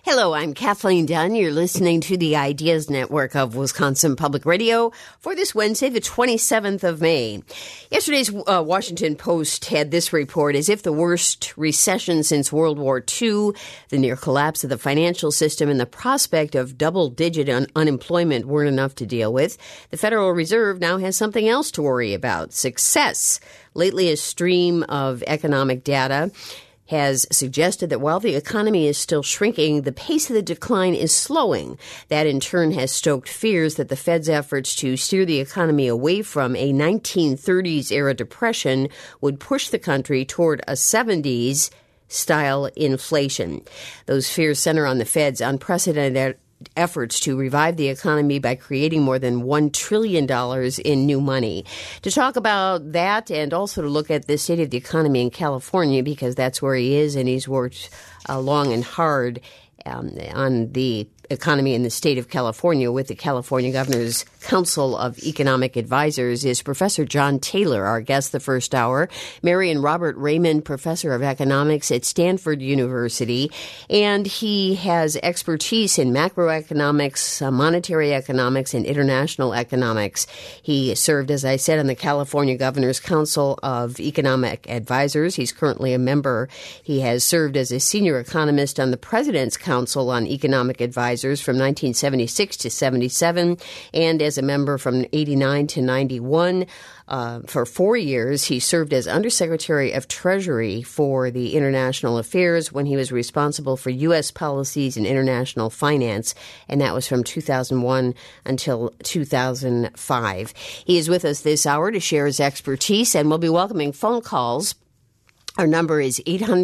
Hello, I'm Kathleen Dunn. You're listening to the Ideas Network of Wisconsin Public Radio for this Wednesday, the 27th of May. Yesterday's Washington Post had this report: as if the worst recession since World War II, the near collapse of the financial system, and the prospect of double-digit unemployment weren't enough to deal with. The Federal Reserve now has something else to worry about: success. Lately, a stream of economic data has suggested that while the economy is still shrinking, the pace of the decline is slowing. That, in turn, has stoked fears that the Fed's efforts to steer the economy away from a 1930s-era depression would push the country toward a 70s-style inflation. Those fears center on the Fed's unprecedented efforts to revive the economy by creating more than $1 trillion in new money. To talk about that and also to look at the state of the economy in California, because that's where he is, and he's worked long and hard on the economy in the state of California with the California Governor's Council of Economic Advisors, is Professor John Taylor, our guest the first hour. Mary and Robert Raymond, Professor of Economics at Stanford University, and he has expertise in macroeconomics, monetary economics, and international economics. He served, as I said, on the California Governor's Council of Economic Advisors. He's currently a member. He has served as a senior economist on the President's Council on Economic Advisors from 1976 to 77, and as a member from 89 to 91. For 4 years, he served as Undersecretary of Treasury for the International Affairs when he was responsible for U.S. policies and international finance, and that was from 2001 until 2005. He is with us this hour to share his expertise, and we'll be welcoming phone calls. Our number is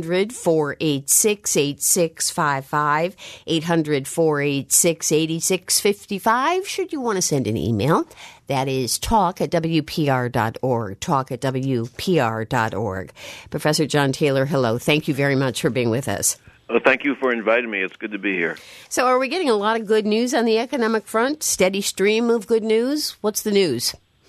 800-486-8655, 800-486-8655. Should you want to send an email, that is talk@wpr.org, talk@wpr.org. Professor John Taylor, hello. Thank you very much for being with us. Well, thank you for inviting me. It's good to be here. So are we getting a lot of good news on the economic front? Steady stream of good news? What's the news?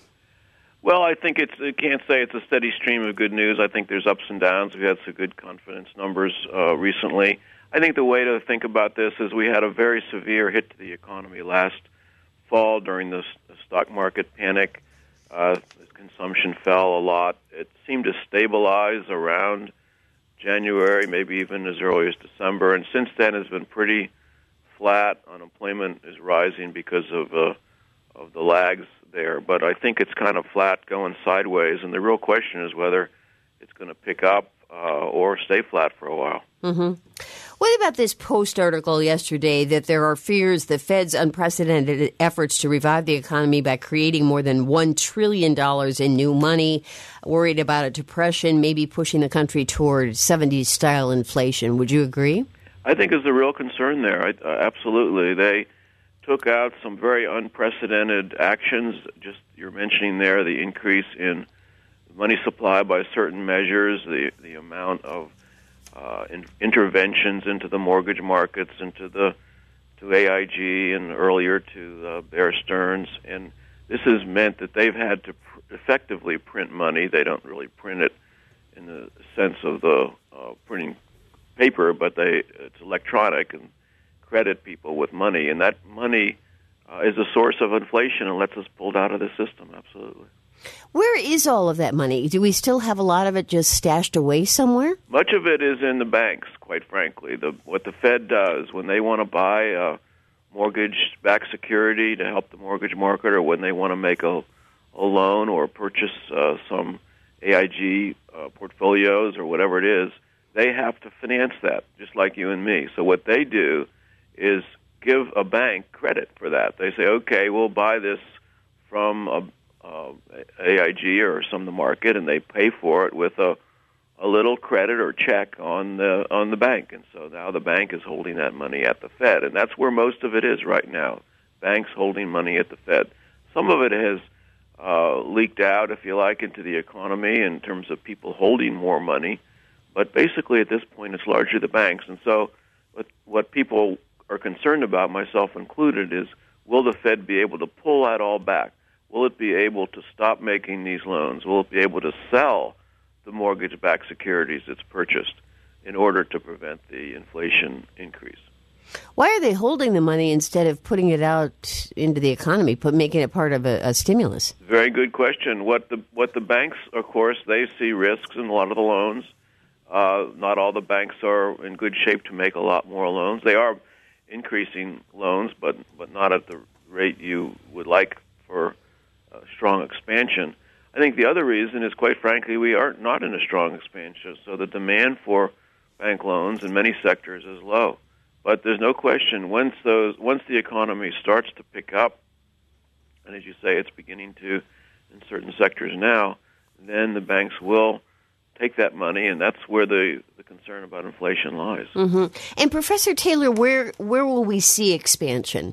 Well, I think I can't say it's a steady stream of good news. I think there's ups and downs. We've had some good confidence numbers recently. I think the way to think about this is we had a very severe hit to the economy last fall during the stock market panic. Consumption fell a lot. It seemed to stabilize around January, maybe even as early as December, and since then has been pretty flat. Unemployment is rising because of the lags there, but I think it's kind of flat going sideways, and the real question is whether it's going to pick up or stay flat for a while. Mm-hmm. What about this Post article yesterday that there are fears the Fed's unprecedented efforts to revive the economy by creating more than $1 trillion in new money, worried about a depression, maybe pushing the country toward 70s-style inflation? Would you agree? I think there's a real concern there. Absolutely. They took out some very unprecedented actions. Just you're mentioning there the increase in money supply by certain measures, the amount of interventions into the mortgage markets, to AIG, and earlier to Bear Stearns, and this has meant that they've had to effectively print money. They don't really print it in the sense of the printing paper, but it's electronic and credit people with money, and that money is a source of inflation and lets us pulled out of the system. Absolutely. Where is all of that money? Do we still have a lot of it just stashed away somewhere? Much of it is in the banks, quite frankly. What the Fed does when they want to buy a mortgage-backed security to help the mortgage market, or when they want to make a loan or purchase some AIG portfolios or whatever it is, they have to finance that, just like you and me. So what they do is give a bank credit for that. They say, okay, we'll buy this from AIG or some of the market, and they pay for it with a little credit or check on the bank. And so now the bank is holding that money at the Fed, and that's where most of it is right now, banks holding money at the Fed. Some of it has leaked out, if you like, into the economy in terms of people holding more money, but basically at this point it's largely the banks. And so what people are concerned about, myself included, is will the Fed be able to pull that all back? Will it be able to stop making these loans? Will it be able to sell the mortgage-backed securities it's purchased in order to prevent the inflation increase? Why are they holding the money instead of putting it out into the economy, making it part of a stimulus? Very good question. What the banks, of course, they see risks in a lot of the loans. Not all the banks are in good shape to make a lot more loans. They are increasing loans, but not at the rate you would like for strong expansion. I think the other reason is, quite frankly, we are not in a strong expansion, so the demand for bank loans in many sectors is low. But there's no question, once the economy starts to pick up, and as you say, it's beginning to in certain sectors now, then the banks will take that money, and that's where the concern about inflation lies. Mm-hmm. And Professor Taylor, where will we see expansion?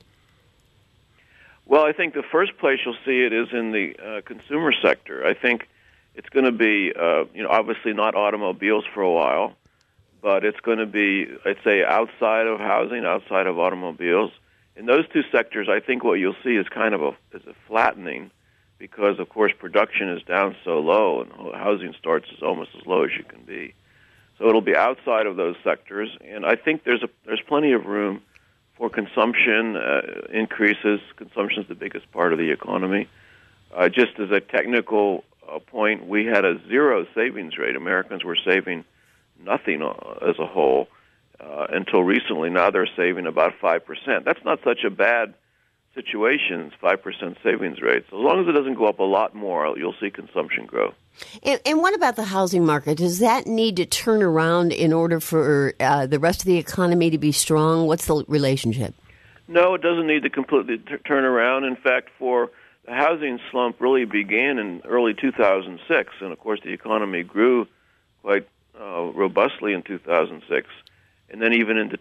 Well, I think the first place you'll see it is in the consumer sector. I think it's going to be, obviously not automobiles for a while, but it's going to be, I'd say, outside of housing, outside of automobiles. In those two sectors, I think what you'll see is kind of a flattening, because, of course, production is down so low, and housing starts is almost as low as you can be. So it'll be outside of those sectors, and I think there's plenty of room for consumption increases. Consumption is the biggest part of the economy. Just as a technical point, we had a zero savings rate. Americans were saving nothing as a whole until recently. Now they're saving about 5%. That's not such a bad situation, 5% savings rate. So as long as it doesn't go up a lot more, you'll see consumption grow. And what about the housing market? Does that need to turn around in order for the rest of the economy to be strong? What's the relationship? No, it doesn't need to completely turn around. In fact, the housing slump really began in early 2006, and of course the economy grew quite robustly in 2006, and then even into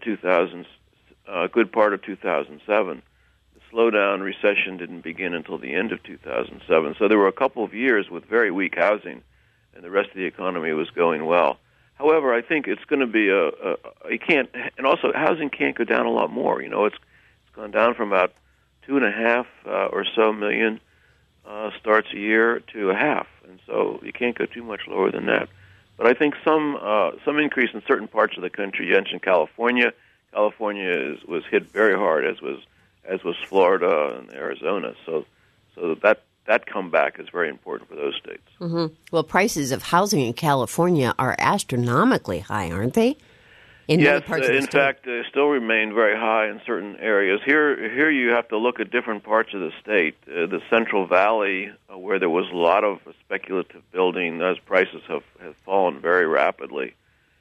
a good part of 2007. Slowdown recession didn't begin until the end of 2007. So there were a couple of years with very weak housing, and the rest of the economy was going well. However, I think it's going to be and also housing can't go down a lot more. It's gone down from about 2.5 or so million starts a year to 0.5, and so you can't go too much lower than that. But I think some increase in certain parts of the country. You mentioned California. California was hit very hard, as was Florida and Arizona. So that comeback is very important for those states. Mm-hmm. Well, prices of housing in California are astronomically high, aren't they? Yes, in fact, they still remain very high in certain areas. Here you have to look at different parts of the state. The Central Valley, where there was a lot of speculative building, those prices have fallen very rapidly.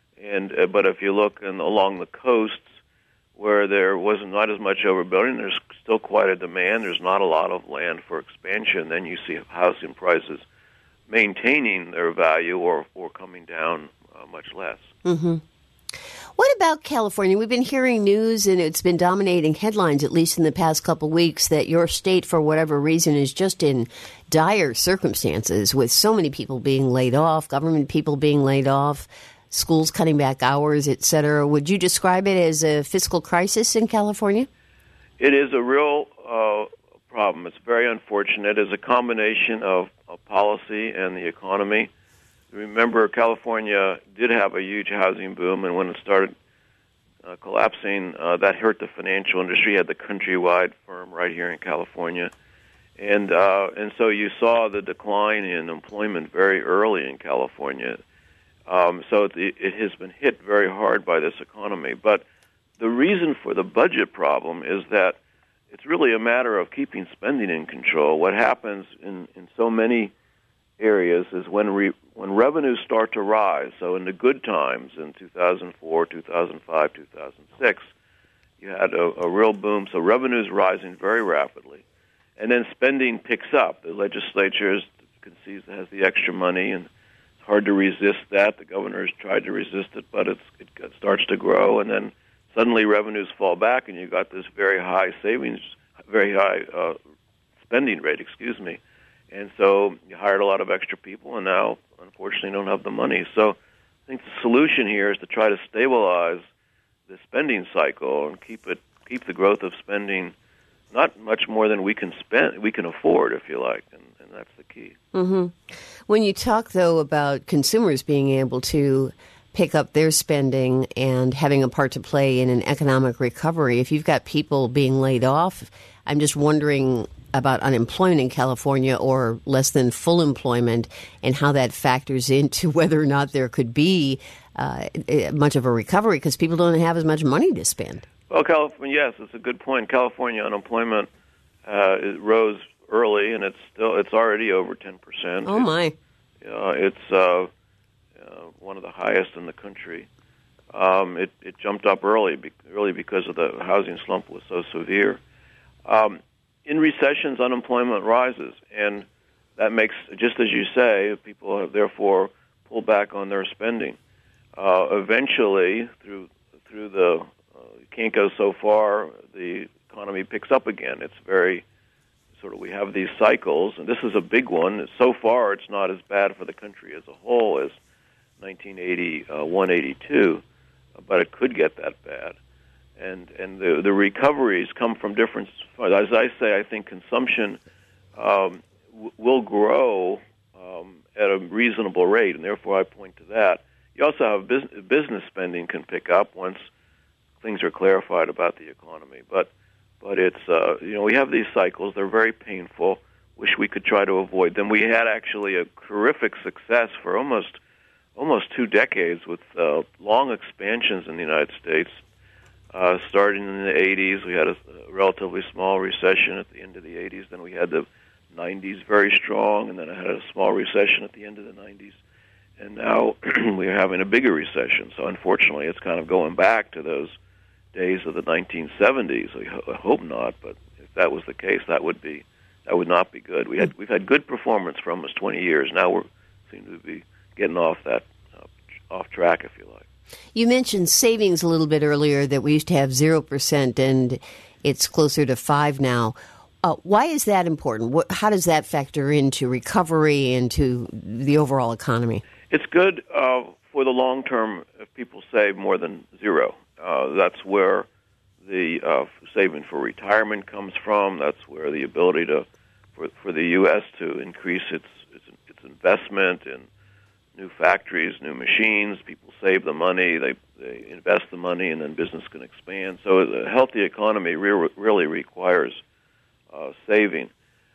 But if you look along the coasts, where there was not as much overbuilding, there's still quite a demand. There's not a lot of land for expansion. Then you see housing prices maintaining their value or coming down much less. Mm-hmm. What about California? We've been hearing news, and it's been dominating headlines, at least in the past couple of weeks, that your state, for whatever reason, is just in dire circumstances, with so many people being laid off, government people being laid off, schools cutting back hours, et cetera. Would you describe it as a fiscal crisis in California? It is a real problem. It's very unfortunate. It's a combination of policy and the economy. Remember, California did have a huge housing boom, and when it started collapsing, that hurt the financial industry. You had the Countrywide firm right here in California. And so you saw the decline in employment very early in California. So it has been hit very hard by this economy. But the reason for the budget problem is that it's really a matter of keeping spending in control. What happens in so many areas is when revenues start to rise, so in the good times in 2004, 2005, 2006, you had a real boom, so revenues rising very rapidly. And then spending picks up. The legislature has the extra money, and it's hard to resist that. The governor has tried to resist it, but it starts to grow, and then suddenly revenues fall back, and you got this very high spending rate, And so you hired a lot of extra people, and now, unfortunately, don't have the money. So I think the solution here is to try to stabilize the spending cycle and keep the growth of spending not much more than we can afford, if you like, and that's the key. Mm-hmm. When you talk, though, about consumers being able to pick up their spending and having a part to play in an economic recovery. If you've got people being laid off, I'm just wondering about unemployment in California or less than full employment and how that factors into whether or not there could be much of a recovery because people don't have as much money to spend. Well, California, yes, it's a good point. California unemployment it rose early, and it's already over 10%. Oh my! It's one of the highest in the country. It jumped up early because of the housing slump was so severe. In recessions, unemployment rises, and that makes, just as you say, people have therefore pulled back on their spending. Eventually, through the you can't go so far, the economy picks up again. It's very sort of, we have these cycles, and this is a big one. So far, it's not as bad for the country as a whole as 1981, 82, but it could get that bad. And the recoveries come from different. As I say, I think consumption will grow at a reasonable rate, and therefore I point to that. You also have business spending can pick up once things are clarified about the economy. But it's we have these cycles. They're very painful. Wish we could try to avoid them. We had actually a terrific success for almost 2 decades with long expansions in the United States. Starting in the 80s, we had a relatively small recession at the end of the 80s. Then we had the 90s very strong, and then I had a small recession at the end of the 90s. And now we're having a bigger recession. So unfortunately, it's kind of going back to those days of the 1970s. I hope not, but if that was the case, that would not be good. We've had good performance for almost 20 years. Now we seem to be getting off track, if you like. You mentioned savings a little bit earlier, that we used to have 0% and it's closer to 5% now. Why is that important? How does that factor into recovery, into the overall economy? It's good for the long term if people save more than 0. That's where the saving for retirement comes from. That's where the ability for the U.S. to increase its investment in new factories, new machines. People save the money, they invest the money, and then business can expand. So a healthy economy really requires saving.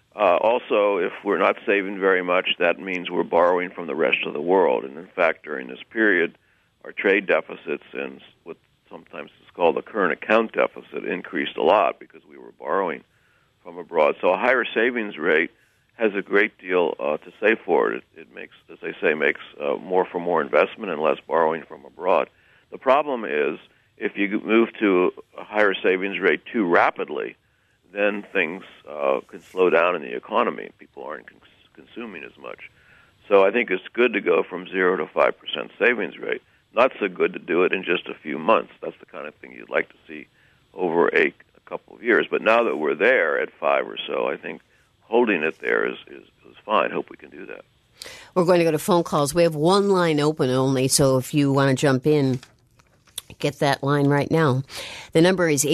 Also, if we're not saving very much, that means we're borrowing from the rest of the world. And in fact, during this period, our trade deficits and what sometimes is called the current account deficit increased a lot because we were borrowing from abroad. So a higher savings rate has a great deal to say for it. It makes, as they say, more for more investment and less borrowing from abroad. The problem is if you move to a higher savings rate too rapidly, then things can slow down in the economy. People aren't consuming as much. So I think it's good to go from 0 to 5% savings rate. Not so good to do it in just a few months. That's the kind of thing you'd like to see over a couple of years. But now that we're there at 5 or so, I think holding it there is fine. Hope we can do that. We're going to go to phone calls. We have one line open only, so if you want to jump in, get that line right now. The number is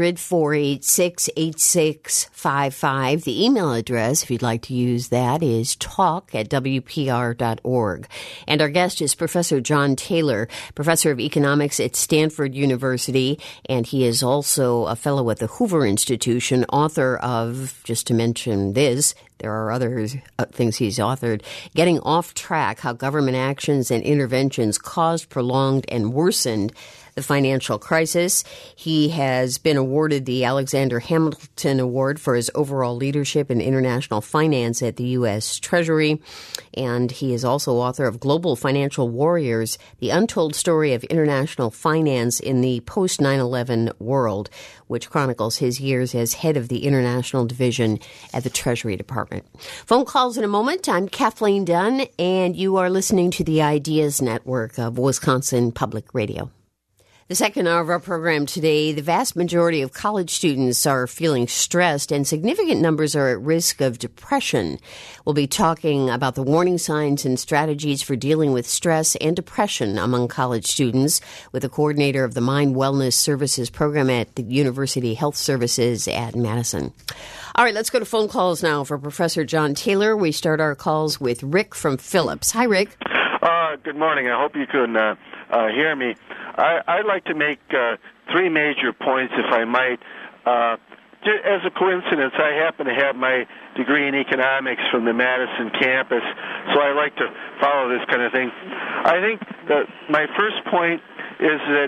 800-486-8655. The email address, if you'd like to use that, is talk@wpr.org. And our guest is Professor John Taylor, professor of economics at Stanford University, and he is also a fellow at the Hoover Institution, author of, just to mention this, there are other things he's authored, Getting Off Track, How Government Actions and Interventions Caused, Prolonged, and Worsened the Financial Crisis. He has been awarded the Alexander Hamilton Award for his overall leadership in international finance at the U.S. Treasury. And he is also author of Global Financial Warriors, The Untold Story of International Finance in the Post-9/11 World, which chronicles his years as head of the International Division at the Treasury Department. Phone calls in a moment. I'm Kathleen Dunn, and you are listening to the Ideas Network of Wisconsin Public Radio. The second hour of our program today, the vast majority of college students are feeling stressed and significant numbers are at risk of depression. We'll be talking about the warning signs and strategies for dealing with stress and depression among college students with the coordinator of the Mind Wellness Services program at the University Health Services at Madison. All right, let's go to phone calls now for Professor John Taylor. We start our calls with Rick from Phillips. Hi, Rick. Good morning. I hope you can hear me. I'd like to make three major points, if I might. As a coincidence, I happen to have my degree in economics from the Madison campus, so I like to follow this kind of thing. I think that my first point is that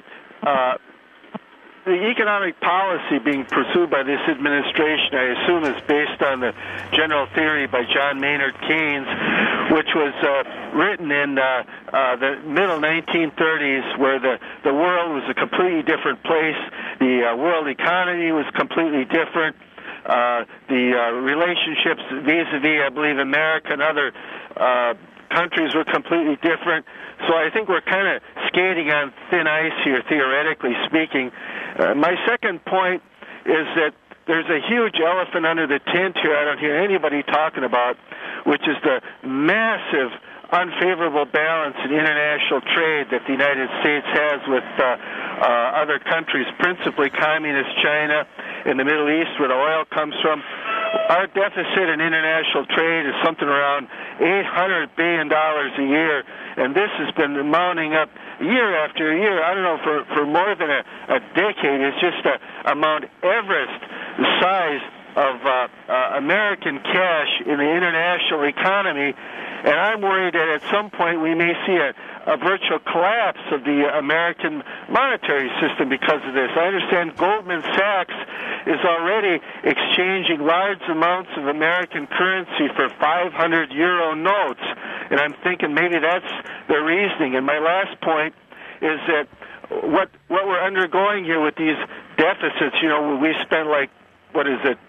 the economic policy being pursued by this administration, I assume, is based on the general theory by John Maynard Keynes, which was written in the middle 1930s, where the world was a completely different place. The world economy was completely different. The relationships vis-a-vis, I believe, America and other countries were completely different. So I think we're kind of skating on thin ice here, theoretically speaking. My second point is that there's a huge elephant under the tent here I don't hear anybody talking about, which is the massive unfavorable balance in international trade that the United States has with other countries, principally communist China in the Middle East, where the oil comes from. Our deficit in international trade is something around $800 billion a year, and this has been mounting up year after year. I don't know, for more than a decade. It's just a Mount Everest size of American cash in the international economy, and I'm worried that at some point we may see a virtual collapse of the American monetary system because of this. I understand Goldman Sachs is already exchanging large amounts of American currency for 500 euro notes, and I'm thinking maybe that's the reasoning. And my last point is that what we're undergoing here with these deficits, we spent like, what is it,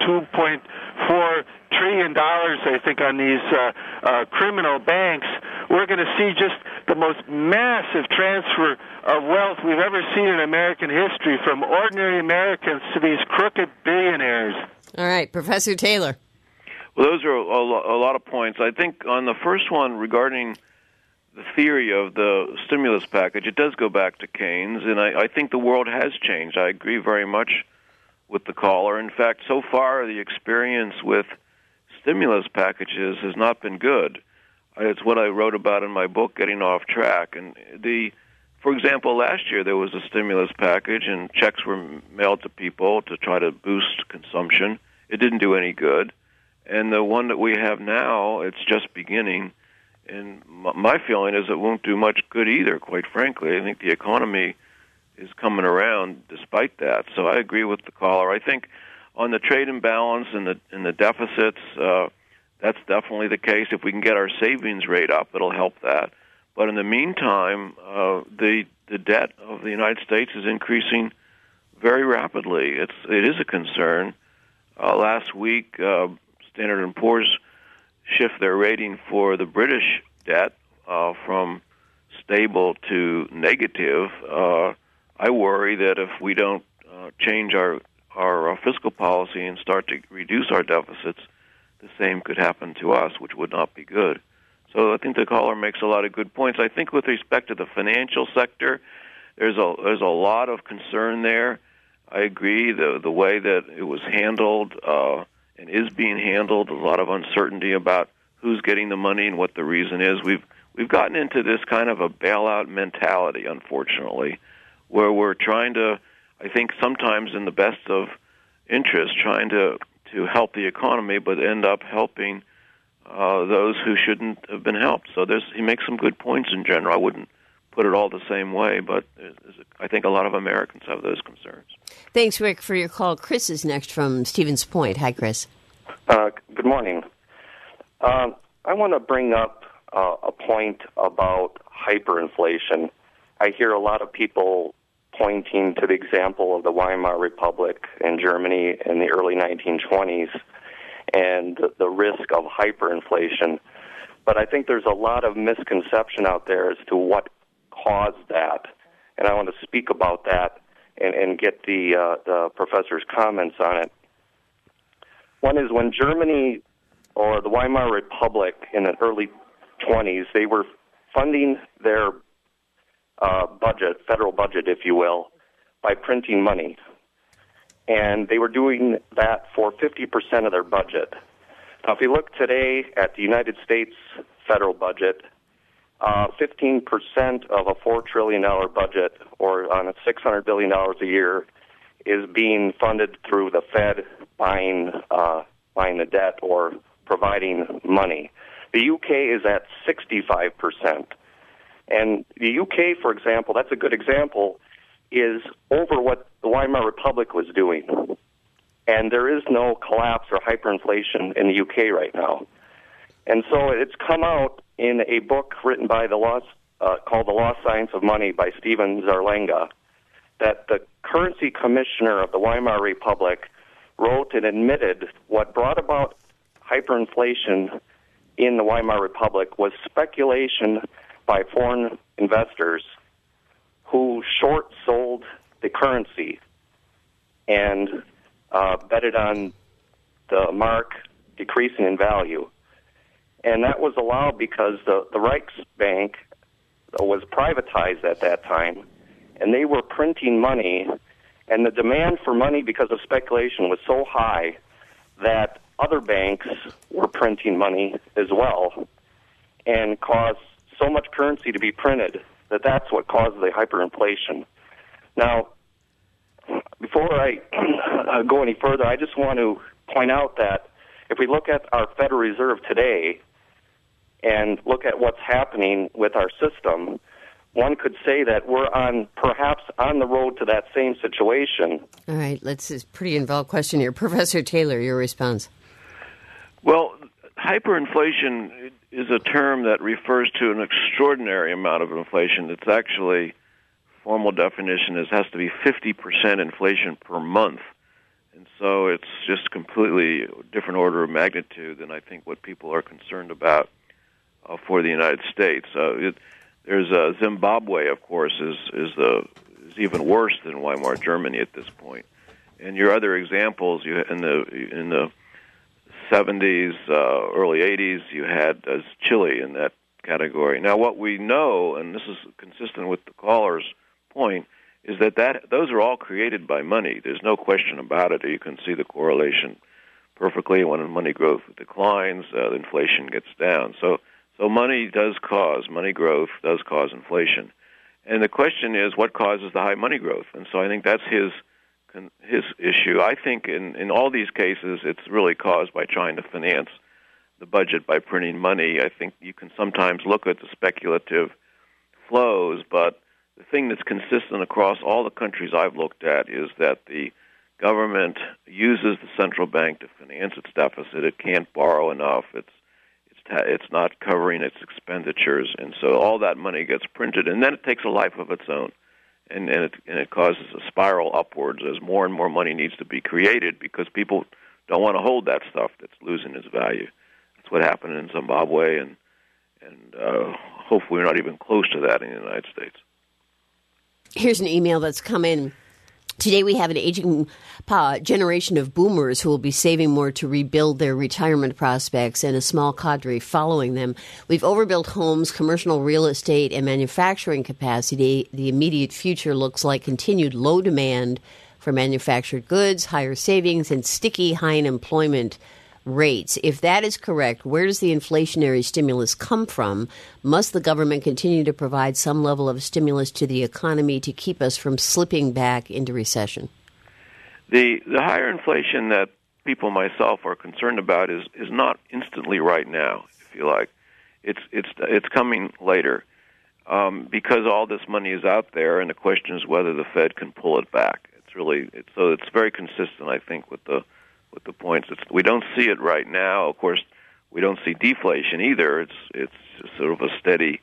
$2.4 trillion, I think, on these criminal banks. We're going to see just the most massive transfer of wealth we've ever seen in American history, from ordinary Americans to these crooked billionaires. All right, Professor Taylor. Well, those are a lot of points. I think on the first one regarding the theory of the stimulus package, it does go back to Keynes, and I think the world has changed. I agree very much with the caller. In fact, so far the experience with stimulus packages has not been good. It's what I wrote about in my book, Getting Off Track. And for example, last year there was a stimulus package and checks were mailed to people to try to boost consumption. It didn't do any good. And the one that we have now, it's just beginning. And my feeling is it won't do much good either, quite frankly. I think the economy is coming around despite that. So I agree with the caller. I think on the trade imbalance and the deficits, that's definitely the case. If we can get our savings rate up, it'll help that. But in the meantime, the debt of the United States is increasing very rapidly. It is a concern. Last week, Standard & Poor's shift their rating for the British debt from stable to negative. I worry that if we don't change our fiscal policy and start to reduce our deficits, the same could happen to us, which would not be good. So I think the caller makes a lot of good points. I think with respect to the financial sector, there's a lot of concern there. I agree the way that it was handled and is being handled, a lot of uncertainty about who's getting the money and what the reason is. We've gotten into this kind of a bailout mentality, unfortunately, where we're trying to, I think sometimes in the best of interest, trying to help the economy, but end up helping those who shouldn't have been helped. So he makes some good points in general. I wouldn't put it all the same way, but I think a lot of Americans have those concerns. Thanks, Rick, for your call. Chris is next from Stevens Point. Hi, Chris. Good morning. I want to bring up a point about hyperinflation. I hear a lot of people pointing to the example of the Weimar Republic in Germany in the early 1920s and the risk of hyperinflation. But I think there's a lot of misconception out there as to what caused that, and I want to speak about that and get the professor's comments on it. One is when Germany or the Weimar Republic in the early 20s, they were funding their budget, federal budget, if you will, by printing money. And they were doing that for 50% of their budget. Now, if you look today at the United States federal budget, 15% of a $4 trillion budget, or on a $600 billion a year, is being funded through the Fed buying the debt or providing money. The UK is at 65%. And the UK, for example, that's a good example, is over what the Weimar Republic was doing. And there is no collapse or hyperinflation in the UK right now. And so it's come out in a book written by called The Lost Science of Money by Stephen Zarlenga, that the currency commissioner of the Weimar Republic wrote and admitted what brought about hyperinflation in the Weimar Republic was speculation by foreign investors who short sold the currency and betted on the mark decreasing in value. And that was allowed because the Reichsbank was privatized at that time, and they were printing money, and the demand for money because of speculation was so high that other banks were printing money as well and caused so much currency to be printed that that's what caused the hyperinflation. Now, before I go any further, I just want to point out that if we look at our Federal Reserve today and look at what's happening with our system, one could say that we're perhaps on the road to that same situation. All right, it's a pretty involved question here. Professor Taylor, your response. Well, hyperinflation is a term that refers to an extraordinary amount of inflation. It's actually, formal definition is has to be 50% inflation per month. And so it's just completely a different order of magnitude than I think what people are concerned about for the United States. There's Zimbabwe, of course, is even worse than Weimar Germany at this point. And your other examples, in the 70s, early 80s, you had Chile in that category. Now, what we know, and this is consistent with the caller's point, is that those are all created by money. There's no question about it. You can see the correlation perfectly. When money growth declines, the inflation gets down. So money growth does cause inflation. And the question is, what causes the high money growth? And so I think that's his issue. I think in all these cases, it's really caused by trying to finance the budget by printing money. I think you can sometimes look at the speculative flows, but the thing that's consistent across all the countries I've looked at is that the government uses the central bank to finance its deficit. It can't borrow enough. It's not covering its expenditures, and so all that money gets printed, and then it takes a life of its own, and it causes a spiral upwards as more and more money needs to be created because people don't want to hold that stuff that's losing its value. That's what happened in Zimbabwe, and hopefully we're not even close to that in the United States. Here's an email that's come in. Today we have an aging generation of boomers who will be saving more to rebuild their retirement prospects and a small cadre following them. We've overbuilt homes, commercial real estate, and manufacturing capacity. The immediate future looks like continued low demand for manufactured goods, higher savings, and sticky high unemployment rates. If that is correct, where does the inflationary stimulus come from? Must the government continue to provide some level of stimulus to the economy to keep us from slipping back into recession? The higher inflation that people myself are concerned about is not instantly right now, if you like. It's coming later because all this money is out there, and the question is whether the Fed can pull it back. It's very consistent, I think, with the points. We don't see it right now. Of course, we don't see deflation either. It's sort of a steady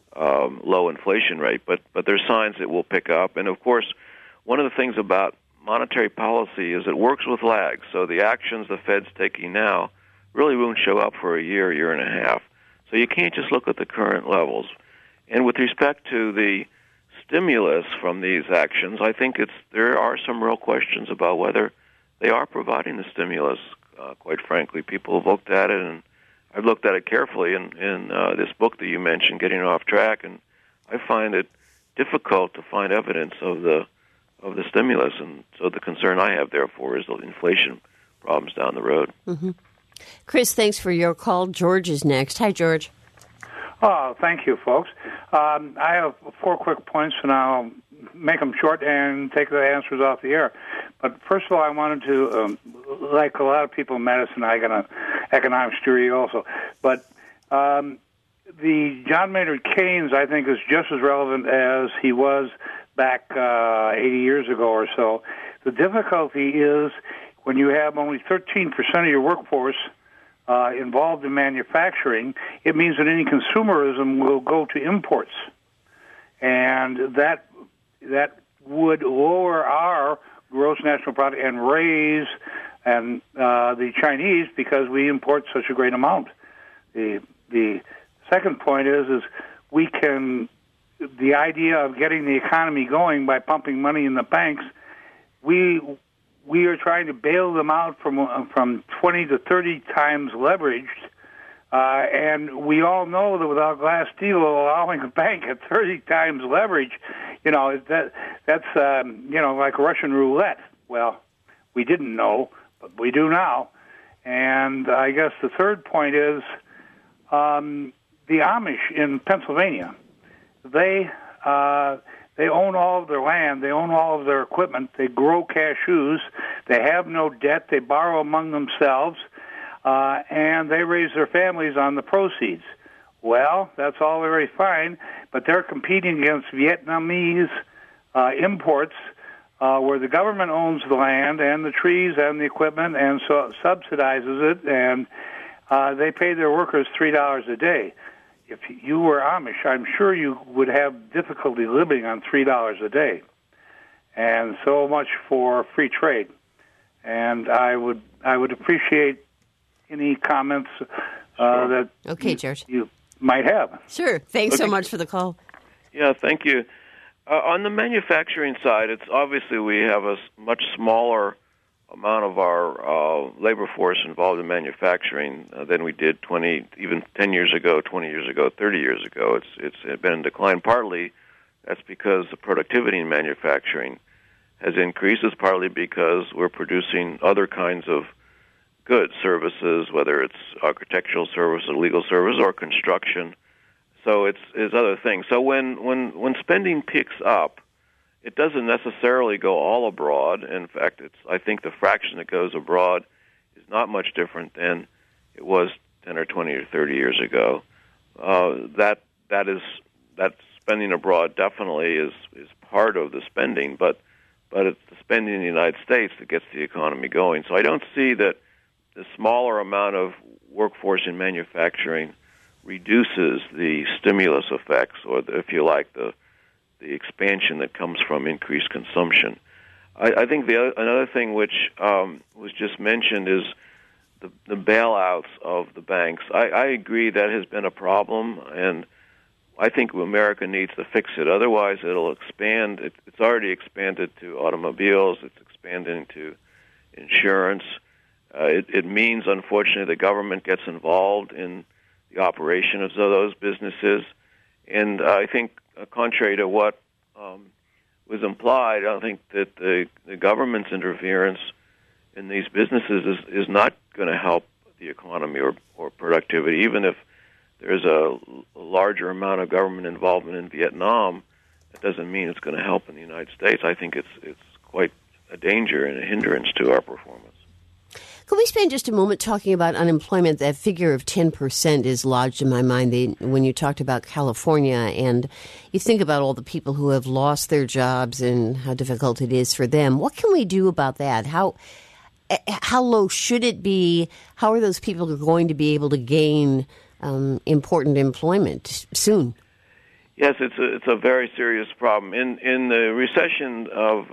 low inflation rate, but there's signs it will pick up. And of course, one of the things about monetary policy is it works with lags. So the actions the Fed's taking now really won't show up for a year and a half. So you can't just look at the current levels. And with respect to the stimulus from these actions, I think there are some real questions about whether they are providing the stimulus. Quite frankly, people have looked at it, and I've looked at it carefully in this book that you mentioned, Getting Off Track, and I find it difficult to find evidence of the stimulus, and so the concern I have, therefore, is the inflation problems down the road. Mm-hmm. Chris, thanks for your call. George is next. Hi, George. Oh, thank you, folks. I have 4 quick points, and I'll make them short and take the answers off the air. But first of all, I wanted to, like a lot of people in medicine, I got an economics degree also. But the John Maynard Keynes, I think, is just as relevant as he was back 80 years ago or so. The difficulty is when you have only 13% of your workforce involved in manufacturing, it means that any consumerism will go to imports. And that would lower our gross national product and raise the Chinese because we import such a great amount. The second point is the idea of getting the economy going by pumping money in the banks, we are trying to bail them out from 20 to 30 times leveraged, and we all know that without Glass-Steagall allowing a bank at 30 times leverage, that's like Russian roulette. Well, we didn't know, but we do now. And I guess the third point is the Amish in Pennsylvania. They own all of their land. They own all of their equipment. They grow cashews. They have no debt. They borrow among themselves, and they raise their families on the proceeds. Well, that's all very fine, but they're competing against Vietnamese imports where the government owns the land and the trees and the equipment and so subsidizes it, and they pay their workers $3 a day. If you were Amish, I'm sure you would have difficulty living on $3 a day. And so much for free trade. And I would appreciate any comments that George, you might have. Sure. Thanks so much for the call. Yeah, thank you. On the manufacturing side, it's obviously we have a much smaller amount of our labor force involved in manufacturing than we did 10 years ago, 20 years ago, 30 years ago. It's been in decline. Partly that's because the productivity in manufacturing has increased. It's partly because we're producing other kinds of goods, services, whether it's architectural services, legal services, or construction. So it's other things. So when spending picks up, it doesn't necessarily go all abroad. In fact, I think the fraction that goes abroad is not much different than it was 10 or 20 or 30 years ago. That spending abroad definitely is part of the spending, but it's the spending in the United States that gets the economy going. So I don't see that the smaller amount of workforce in manufacturing reduces the stimulus effects, or if you like, the expansion that comes from increased consumption. I think another thing which was just mentioned is the bailouts of the banks. I agree that has been a problem, and I think America needs to fix it. Otherwise, it'll expand. It's already expanded to automobiles. It's expanding to insurance. It means, unfortunately, the government gets involved in the operation of those businesses. And I think, contrary to what was implied, I think that the government's interference in these businesses is not going to help the economy or productivity. Even if there's a larger amount of government involvement in Vietnam, that doesn't mean it's going to help in the United States. I think it's quite a danger and a hindrance to our performance. Could we spend just a moment talking about unemployment? That figure of 10% is lodged in my mind when you talked about California, and you think about all the people who have lost their jobs and how difficult it is for them. What can we do about that? How low should it be? How are those people going to be able to gain important employment soon? Yes, it's a very serious problem. In the recession of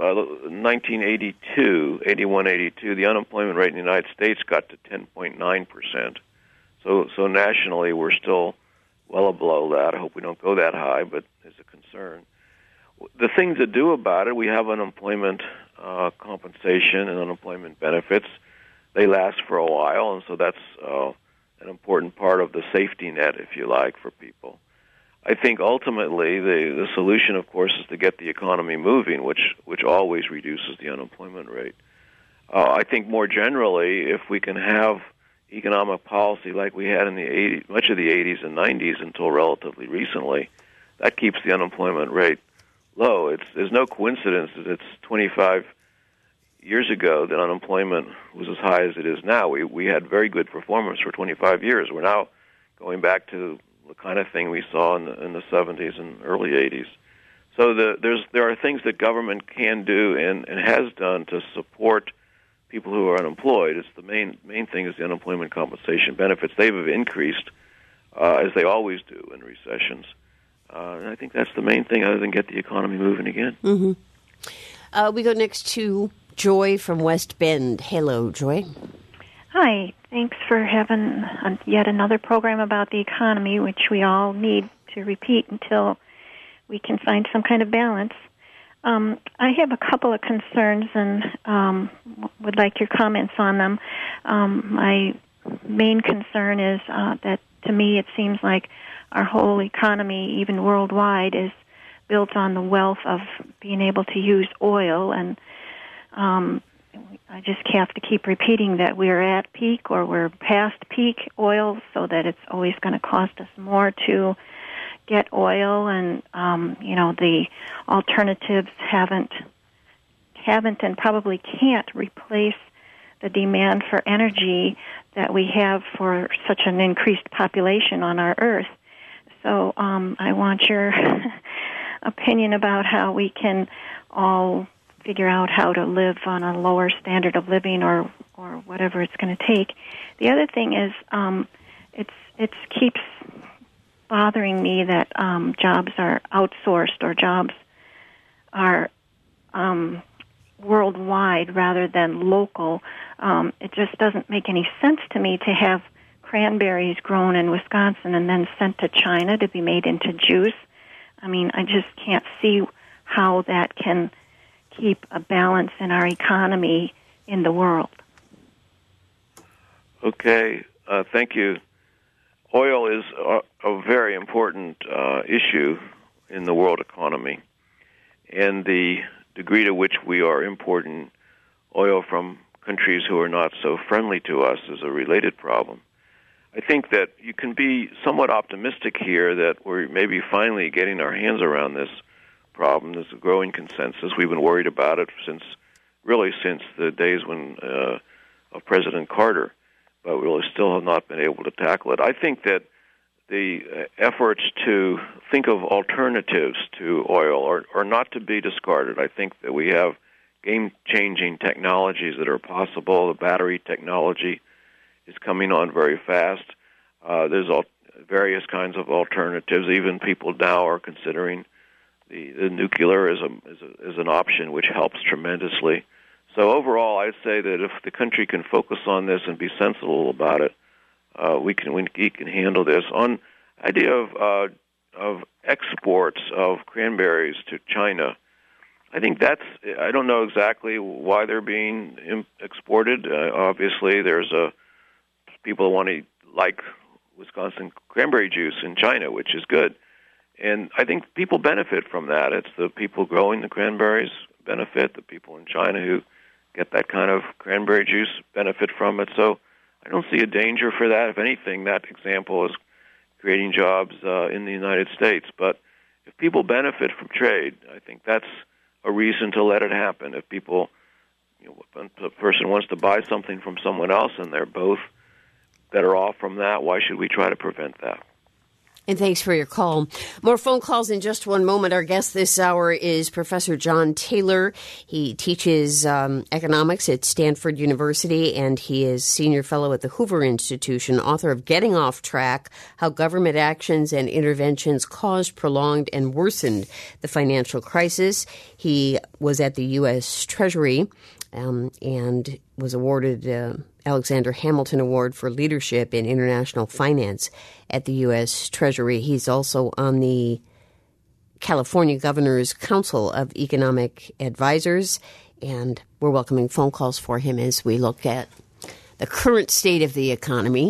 1982, 81-82, the unemployment rate in the United States got to 10.9%. So nationally, we're still well below that. I hope we don't go that high, but it's a concern. The things to do about it, we have unemployment compensation and unemployment benefits. They last for a while, and so that's an important part of the safety net, if you like, for people. I think ultimately the solution, of course, is to get the economy moving, which always reduces the unemployment rate. I think more generally, if we can have economic policy like we had in the 80s, much of the 80s and 90s until relatively recently, that keeps the unemployment rate low. There's no coincidence that it's 25 years ago that unemployment was as high as it is now. We had very good performance for 25 years. We're now going back to the kind of thing we saw in the 70s and early 80s. So there are things that government can do and has done to support people who are unemployed. It's the main thing is the unemployment compensation benefits. They have increased, as they always do in recessions. And I think that's the main thing other than get the economy moving again. Mm-hmm. We go next to Joy from West Bend. Hello, Joy. Hi. Thanks for having yet another program about the economy, which we all need to repeat until we can find some kind of balance. I have a couple of concerns and would like your comments on them. My main concern is that, to me, it seems like our whole economy, even worldwide, is built on the wealth of being able to use oil, and I just have to keep repeating that we're at peak or we're past peak oil, so that it's always going to cost us more to get oil, and the alternatives haven't and probably can't replace the demand for energy that we have for such an increased population on our Earth. So I want your opinion about how we can all figure out how to live on a lower standard of living or whatever it's going to take. The other thing is it keeps bothering me that jobs are outsourced or jobs are worldwide rather than local. It just doesn't make any sense to me to have cranberries grown in Wisconsin and then sent to China to be made into juice. I mean, I just can't see how that can keep a balance in our economy in the world. Okay, thank you. Oil is a very important issue in the world economy, and the degree to which we are importing oil from countries who are not so friendly to us is a related problem. I think that you can be somewhat optimistic here that we're maybe finally getting our hands around this problem. There's a growing consensus. We've been worried about it since the days of President Carter, but we really still have not been able to tackle it. I think that the efforts to think of alternatives to oil are not to be discarded. I think that we have game-changing technologies that are possible. The battery technology is coming on very fast. There's various kinds of alternatives. Even people now are considering the nuclear as an option, which helps tremendously. So overall, I'd say that if the country can focus on this and be sensible about it, we can handle this. On idea of exports of cranberries to China, I think I don't know exactly why they're being exported. Obviously, there's people want to like Wisconsin cranberry juice in China, which is good. And I think people benefit from that. It's the people growing the cranberries benefit, the people in China who get that kind of cranberry juice benefit from it. So I don't see a danger for that. If anything, that example is creating jobs in the United States. But if people benefit from trade, I think that's a reason to let it happen. If people, a person wants to buy something from someone else and they're both better off from that, why should we try to prevent that? And thanks for your call. More phone calls in just one moment. Our guest this hour is Professor John Taylor. He teaches economics at Stanford University, and he is senior fellow at the Hoover Institution, author of Getting Off Track, How Government Actions and Interventions Caused, Prolonged, and Worsened the Financial Crisis. He was at the U.S. Treasury and was awarded Alexander Hamilton Award for Leadership in International Finance at the U.S. Treasury. He's also on the California Governor's Council of Economic Advisors, and we're welcoming phone calls for him as we look at the current state of the economy.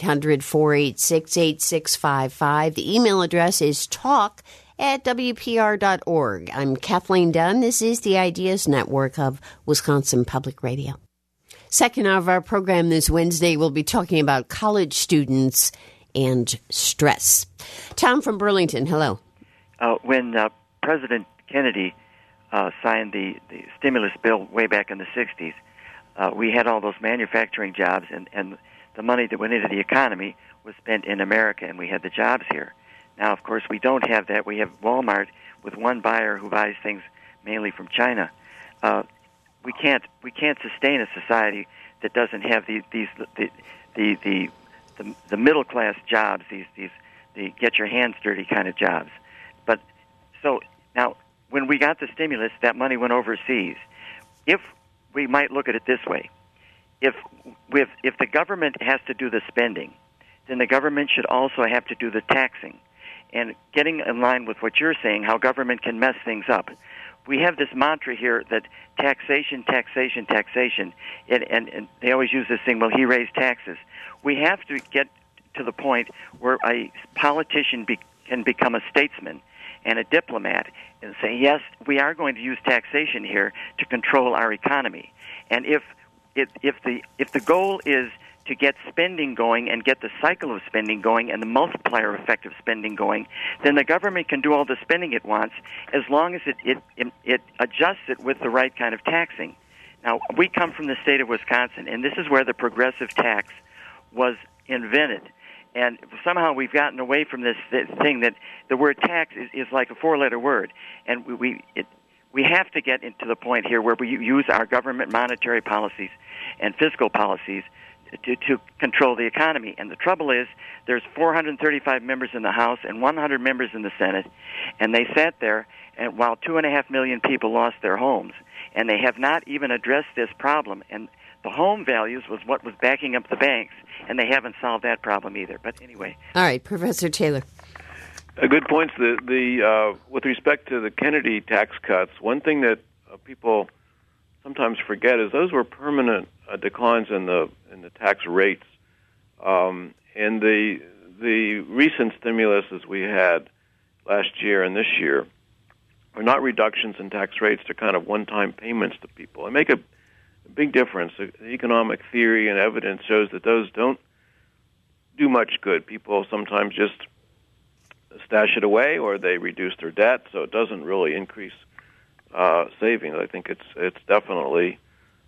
800-486-8655. The email address is talk@wpr.org. I'm Kathleen Dunn. This is the Ideas Network of Wisconsin Public Radio. Second hour of our program this Wednesday, we'll be talking about college students and stress. Tom from Burlington, hello. When President Kennedy signed the stimulus bill way back in the 60s, we had all those manufacturing jobs, and the money that went into the economy was spent in America, and we had the jobs here. Now, of course, we don't have that. We have Walmart with one buyer who buys things mainly from China. We can't sustain a society that doesn't have the middle class jobs, these get your hands dirty kind of jobs. But so now, when we got the stimulus, that money went overseas. If we might look at it this way, if the government has to do the spending, then the government should also have to do the taxing. And getting in line with what you're saying, how government can mess things up. We have this mantra here that taxation, taxation, taxation, and they always use this thing, well, he raised taxes. We have to get to the point where a politician can become a statesman and a diplomat and say, yes, we are going to use taxation here to control our economy. And if the goal is to get spending going and get the cycle of spending going and the multiplier effect of spending going, then the government can do all the spending it wants as long as it adjusts it with the right kind of taxing. Now, we come from the state of Wisconsin, and this is where the progressive tax was invented. And somehow we've gotten away from this thing that the word tax is like a four-letter word. And we have to get into the point here where we use our government monetary policies and fiscal policies to control the economy. And the trouble is there's 435 members in the House and 100 members in the Senate, and they sat there and while 2.5 million people lost their homes, and they have not even addressed this problem. And the home values was what was backing up the banks, and they haven't solved that problem either. But anyway. All right, Professor Taylor. Good points. With respect to the Kennedy tax cuts, one thing that people sometimes forget is those were permanent declines in the tax rates, and the recent stimuluses we had last year and this year are not reductions in tax rates; they're kind of one-time payments to people. They make a big difference. The economic theory and evidence shows that those don't do much good. People sometimes just stash it away, or they reduce their debt, so it doesn't really increase savings. I think it's definitely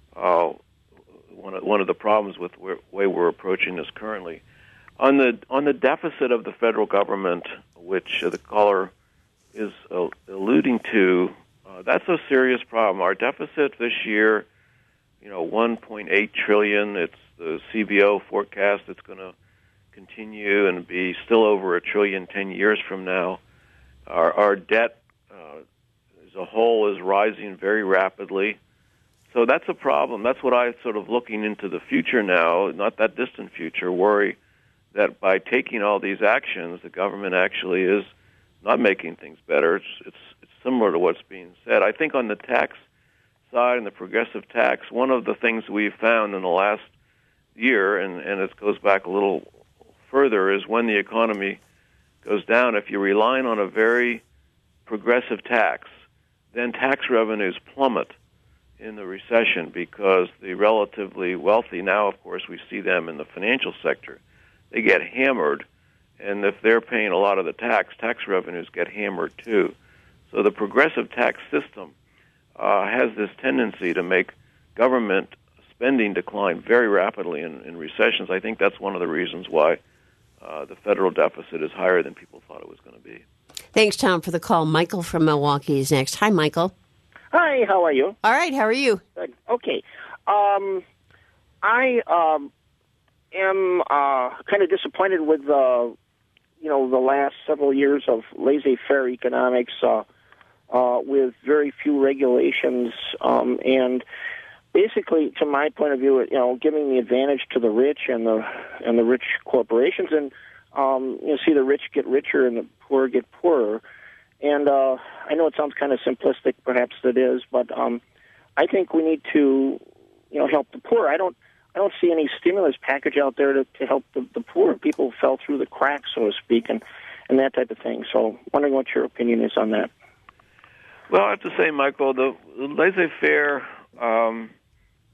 one of the problems with the way we're approaching this currently. On the deficit of the federal government, which the caller is alluding to, that's a serious problem. Our deficit this year, $1.8 trillion. It's the CBO forecast. It's going to continue and be still over $1 trillion 10 years from now. Our debt as a whole is rising very rapidly. So that's a problem. That's what I sort of looking into the future now, not that distant future, worry that by taking all these actions, the government actually is not making things better. It's similar to what's being said. I think on the tax side and the progressive tax, one of the things we've found in the last year, and it goes back a little further, is when the economy goes down, if you're relying on a very progressive tax, then tax revenues plummet in the recession because the relatively wealthy, now of course we see them in the financial sector, they get hammered, and if they're paying a lot of the tax revenues get hammered too. So the progressive tax system has this tendency to make government spending decline very rapidly in recessions. I think that's one of the reasons why the federal deficit is higher than people thought it was going to be. Thanks, Tom, for the call. Michael from Milwaukee is next. Hi, Michael. Hi, how are you? All right, how are you? Good. Okay. I am kind of disappointed with the last several years of laissez-faire economics with very few regulations and basically, to my point of view, giving the advantage to the rich and the rich corporations, and see the rich get richer and the poor get poorer. And I know it sounds kind of simplistic, perhaps it is, but I think we need to, help the poor. I don't see any stimulus package out there to help the poor. People fell through the cracks, so to speak, and that type of thing. So, wondering what your opinion is on that. Well, I have to say, Michael, the laissez-faire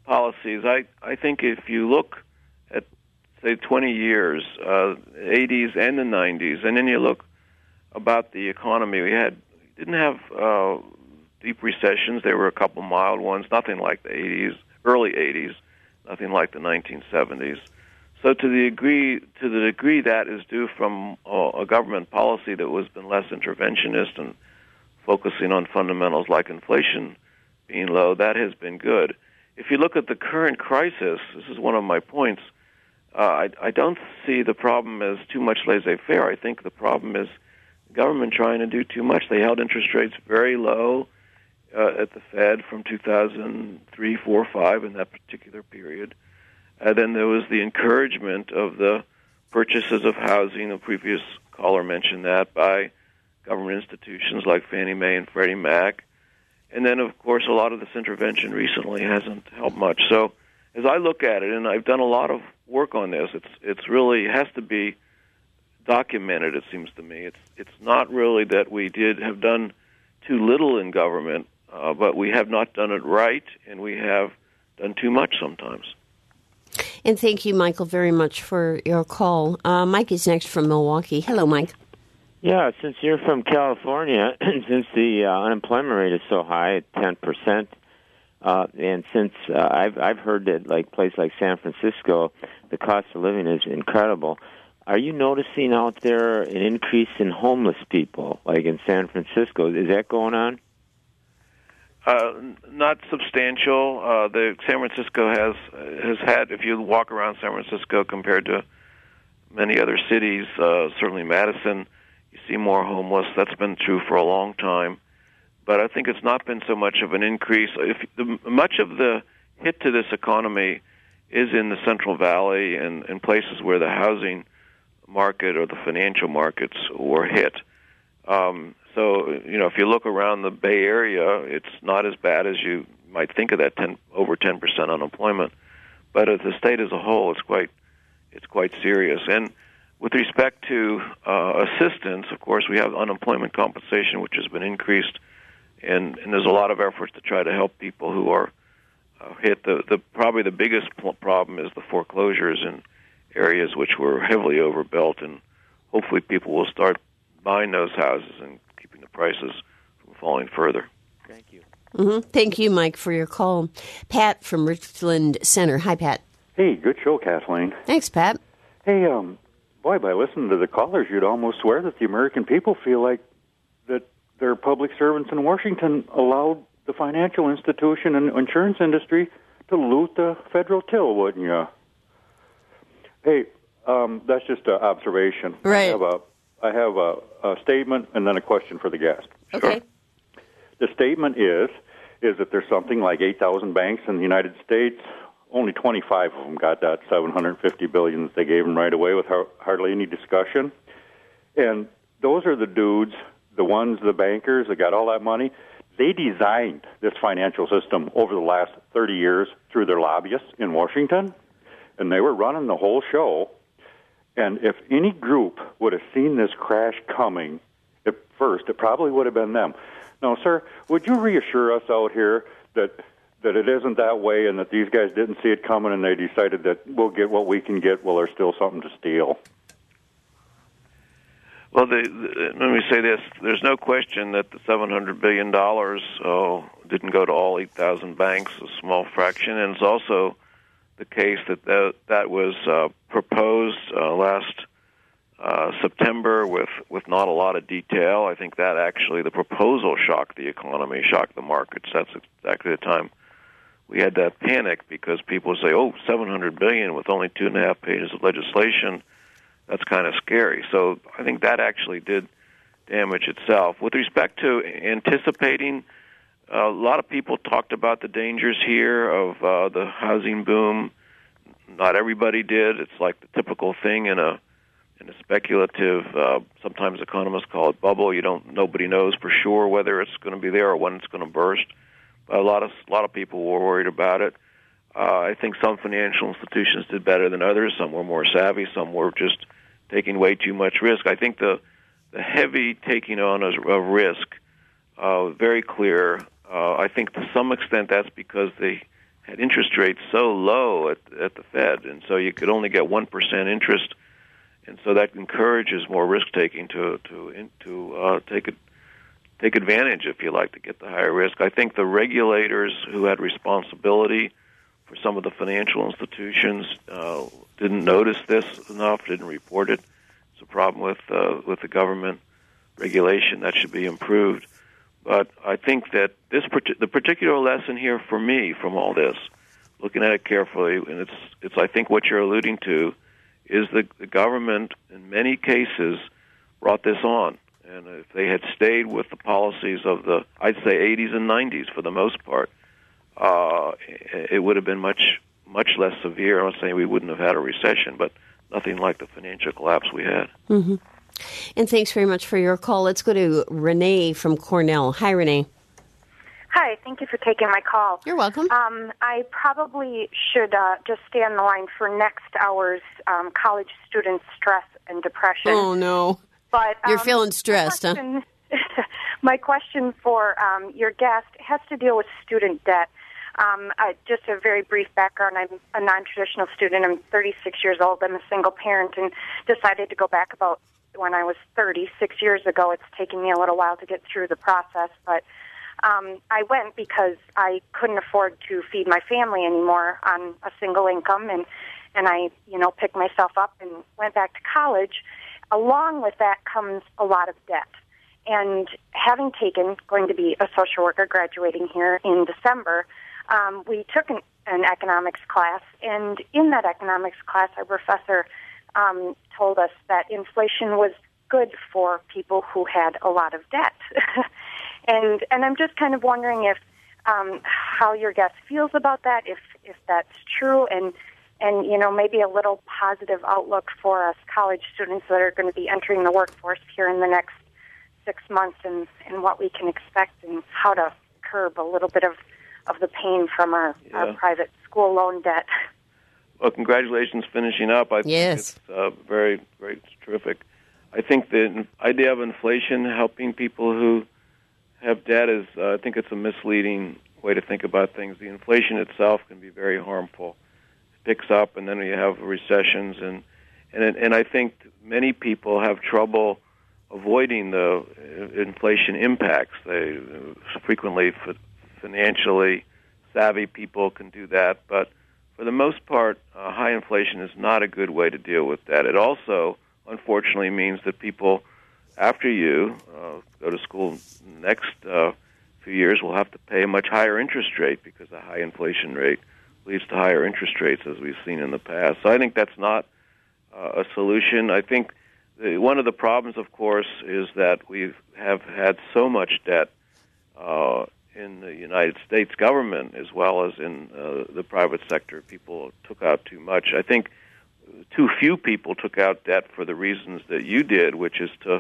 policies, I think if you look at, say, 20 years, 80s and the 90s, and then you look about the economy, we didn't have deep recessions. There were a couple mild ones, nothing like the 80s, early 80s, nothing like the 1970s. So to the degree that is due from a government policy that has been less interventionist and focusing on fundamentals like inflation being low, that has been good. If you look at the current crisis, this is one of my points, I don't see the problem as too much laissez-faire. I think the problem is the government trying to do too much. They held interest rates very low at the Fed from 2003, 4, 5 in that particular period. Then there was the encouragement of the purchases of housing. The previous caller mentioned that by government institutions like Fannie Mae and Freddie Mac. And then, of course, a lot of this intervention recently hasn't helped much. So as I look at it, and I've done a lot of work on this, it's really has to be documented, it seems to me. It's not really that we have done too little in government, but we have not done it right, and we have done too much sometimes. And thank you, Michael, very much for your call. Mike is next from Milwaukee. Hello, Mike. Yeah, since you're from California, and since the unemployment rate is so high at 10%, and since I've heard that like place like San Francisco, the cost of living is incredible. Are you noticing out there an increase in homeless people, like in San Francisco? Is that going on? Not substantial. The San Francisco has had, if you walk around San Francisco compared to many other cities, certainly Madison, you see more homeless. That's been true for a long time. But I think it's not been so much of an increase. Much of the hit to this economy is in the Central Valley and places where the housing market or the financial markets were hit. So, if you look around the Bay Area, it's not as bad as you might think of that over 10% unemployment. But as the state as a whole, it's quite serious. And with respect to assistance, of course, we have unemployment compensation, which has been increased, and there's a lot of efforts to try to help people who are hit. Probably the biggest problem is the foreclosures in areas which were heavily overbuilt, and hopefully people will start buying those houses and keeping the prices from falling further. Thank you. Mm-hmm. Thank you, Mike, for your call. Pat from Richland Center. Hi, Pat. Hey, good show, Kathleen. Thanks, Pat. Hey, boy, by listening to the callers, you'd almost swear that the American people feel like that their public servants in Washington allowed the financial institution and insurance industry to loot the federal till, wouldn't you? Hey, that's just an observation. Right. I have a statement and then a question for the guest. Okay. Sure. The statement is that there's something like 8,000 banks in the United States. Only 25 of them got that $750 billion that they gave them right away with hardly any discussion. And those are the dudes, the bankers that got all that money. They designed this financial system over the last 30 years through their lobbyists in Washington, and they were running the whole show. And if any group would have seen this crash coming at first, it probably would have been them. Now, sir, would you reassure us out here that it isn't that way and that these guys didn't see it coming and they decided that we'll get what we can get while there's still something to steal? Well, let me say this. There's no question that the $700 billion didn't go to all 8,000 banks, a small fraction, and it's also the case that was proposed last September with not a lot of detail. I think that actually the proposal shocked the economy, shocked the markets. That's exactly the time we had that panic because people say, $700 billion with only 2.5 pages of legislation, that's kind of scary. So I think that actually did damage itself. With respect to anticipating, a lot of people talked about the dangers here of the housing boom. Not everybody did. It's like the typical thing in a speculative, sometimes economists call it bubble. Nobody knows for sure whether it's going to be there or when it's going to burst. But a lot of people were worried about it. I think some financial institutions did better than others. Some were more savvy. Some were just taking way too much risk. I think the heavy taking on of risk, very clear. I think to some extent that's because they had interest rates so low at the Fed, and so you could only get 1% interest, and so that encourages more risk taking to take advantage, if you like, to get the higher risk. I think the regulators who had responsibility for some of the financial institutions didn't notice this enough, didn't report it. It's a problem with the government regulation that should be improved. But I think that the particular lesson here for me from all this, looking at it carefully, and it's I think what you're alluding to, is the government in many cases brought this on. And if they had stayed with the policies of the, I'd say, 80s and 90s for the most part, it would have been much less severe. I'm not saying we wouldn't have had a recession, but nothing like the financial collapse we had. Mm-hmm. And thanks very much for your call. Let's go to Renee from Cornell. Hi, Renee. Hi, thank you for taking my call. You're welcome. I probably should just stay on the line for next hour's college student stress and depression. Oh, no. But you're feeling stressed, huh? My question for your guest has to deal with student debt. Just a very brief background. I'm a non-traditional student. I'm 36 years old. I'm a single parent and decided to go back about when I was 36 years ago. It's taken me a little while to get through the process, but I went because I couldn't afford to feed my family anymore on a single income, and I, picked myself up and went back to college. Along with that comes a lot of debt. And having going to be a social worker graduating here in December, we took an economics class, and in that economics class, our professor told us that inflation was good for people who had a lot of debt. and I'm just kind of wondering if how your guest feels about that, if that's true, and maybe a little positive outlook for us college students that are going to be entering the workforce here in the next 6 months, and what we can expect and how to curb a little bit of the pain from our private school loan debt. Well, congratulations finishing up. I think it's very, very terrific. I think the idea of inflation helping people who have debt is, I think it's a misleading way to think about things. The inflation itself can be very harmful. It picks up, and then you have recessions, and I think many people have trouble avoiding the inflation impacts. They frequently financially savvy people can do that, but for the most part, high inflation is not a good way to deal with that. It also, unfortunately, means that people, after you go to school next few years, will have to pay a much higher interest rate because a high inflation rate leads to higher interest rates, as we've seen in the past. So I think that's not a solution. I think one of the problems, of course, is that we have had so much debt in the United States government as well as in the private sector. People took out too much. I think too few people took out debt for the reasons that you did, which is to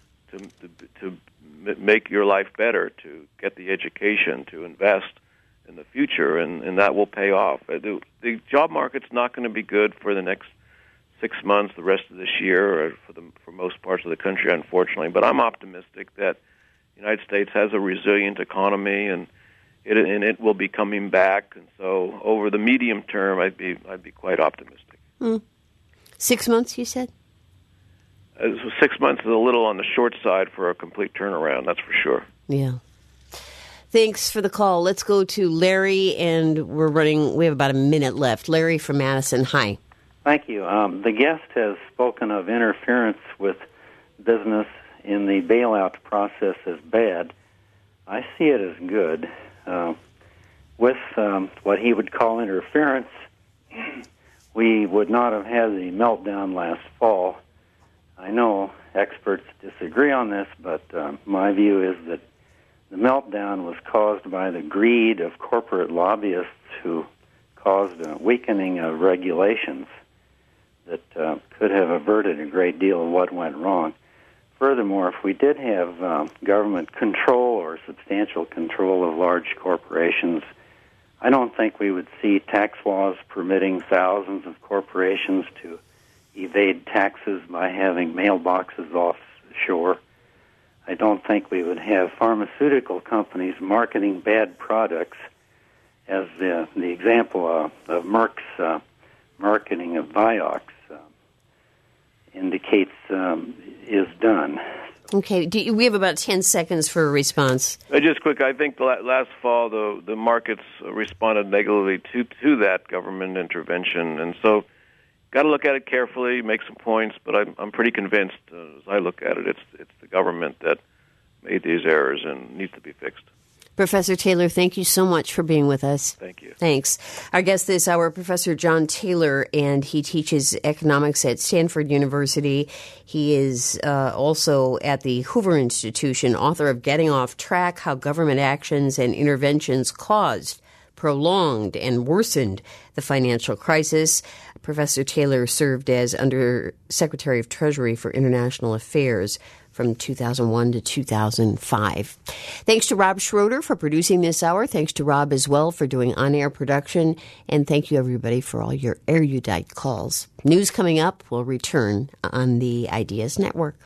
make your life better, to get the education, to invest in the future, and that will pay off. The job market's not going to be good for the next 6 months, the rest of this year, or for most parts of the country, unfortunately. But I'm optimistic that the United States has a resilient economy, and it will be coming back. And so, over the medium term, I'd be quite optimistic. 6 months, you said? 6 months is a little on the short side for a complete turnaround. That's for sure. Yeah. Thanks for the call. Let's go to Larry, and we have about a minute left. Larry from Madison. Hi. Thank you. The guest has spoken of interference with business in the bailout process as bad. I see it as good. With what he would call interference, we would not have had the meltdown last fall. I know experts disagree on this, but my view is that the meltdown was caused by the greed of corporate lobbyists who caused a weakening of regulations that could have averted a great deal of what went wrong. Furthermore, if we did have government control or substantial control of large corporations, I don't think we would see tax laws permitting thousands of corporations to evade taxes by having mailboxes offshore. I don't think we would have pharmaceutical companies marketing bad products as the example of Merck's marketing of Vioxx indicates, is done. Okay, we have about 10 seconds for a response. Just quick, I think last fall the markets responded negatively to that government intervention, and so got to look at it carefully, make some points. But I'm pretty convinced, as I look at it, it's the government that made these errors and needs to be fixed. Professor Taylor, thank you so much for being with us. Thank you. Thanks. Our guest this hour, Professor John Taylor, and he teaches economics at Stanford University. He is also at the Hoover Institution, author of Getting Off Track, How Government Actions and Interventions Caused, Prolonged, and Worsened the Financial Crisis. Professor Taylor served as Under Secretary of Treasury for International Affairs from 2001 to 2005. Thanks to Rob Schroeder for producing this hour. Thanks to Rob as well for doing on-air production. And thank you, everybody, for all your erudite calls. News coming up. We'll return on the Ideas Network.